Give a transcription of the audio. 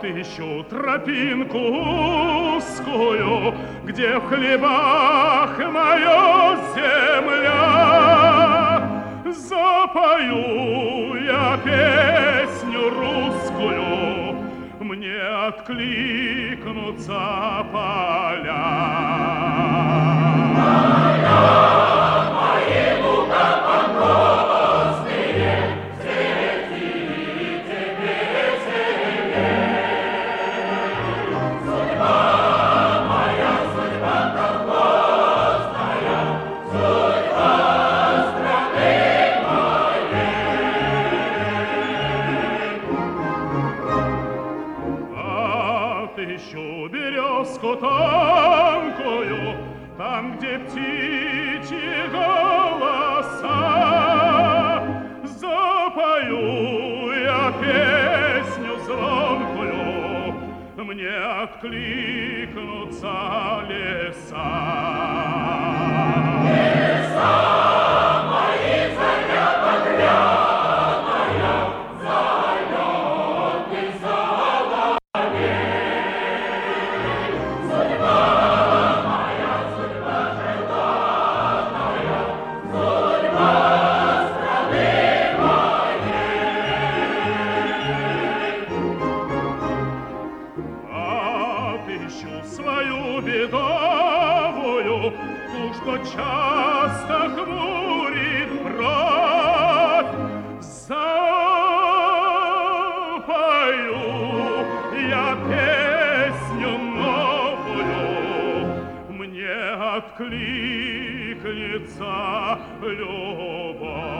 Отыщу тропинку узкую, где в хлебах моя земля. Запою я песню русскую, мне откликнутся поля. Отыщу березку тонкую, там, где птичьи голоса. Запою я песню звонкую, мне откликнутся леса. Отыщу свою бедовую, ту, что часто хмурит бровь. Запою я песню новую, мне откликнется любовь.